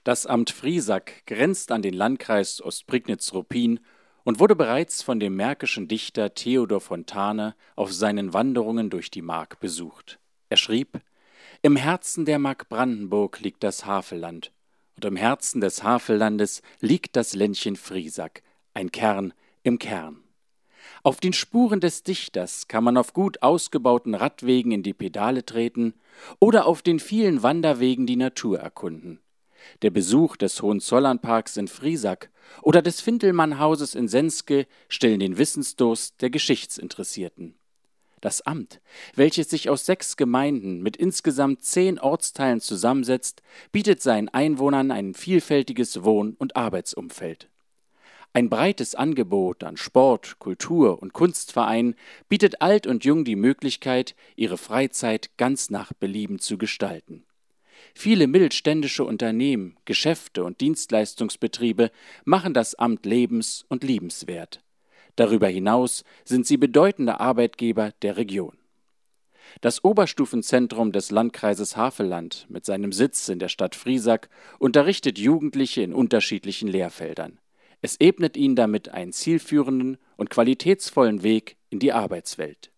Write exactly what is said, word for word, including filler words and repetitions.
Das Amt Friesack grenzt an den Landkreis Ostprignitz-Ruppin und wurde bereits von dem märkischen Dichter Theodor Fontane auf seinen Wanderungen durch die Mark besucht. Er schrieb: Im Herzen der Mark Brandenburg liegt das Havelland, und im Herzen des Havellandes liegt das Ländchen Friesack, ein Kern im Kern. Auf den Spuren des Dichters kann man auf gut ausgebauten Radwegen in die Pedale treten oder auf den vielen Wanderwegen die Natur erkunden. Der Besuch des Hohenzollernparks in Friesack oder des Fintelmann-Hauses in Senske stillen den Wissensdurst der Geschichtsinteressierten. Das Amt, welches sich aus sechs Gemeinden mit insgesamt zehn Ortsteilen zusammensetzt, bietet seinen Einwohnern ein vielfältiges Wohn- und Arbeitsumfeld. Ein breites Angebot an Sport-, Kultur- und Kunstvereinen bietet alt und jung die Möglichkeit, ihre Freizeit ganz nach Belieben zu gestalten. Viele mittelständische Unternehmen, Geschäfte und Dienstleistungsbetriebe machen das Amt lebens- und liebenswert. Darüber hinaus sind sie bedeutende Arbeitgeber der Region. Das Oberstufenzentrum des Landkreises Havelland mit seinem Sitz in der Stadt Friesack unterrichtet Jugendliche in unterschiedlichen Lehrfeldern. Es ebnet ihnen damit einen zielführenden und qualitätsvollen Weg in die Arbeitswelt.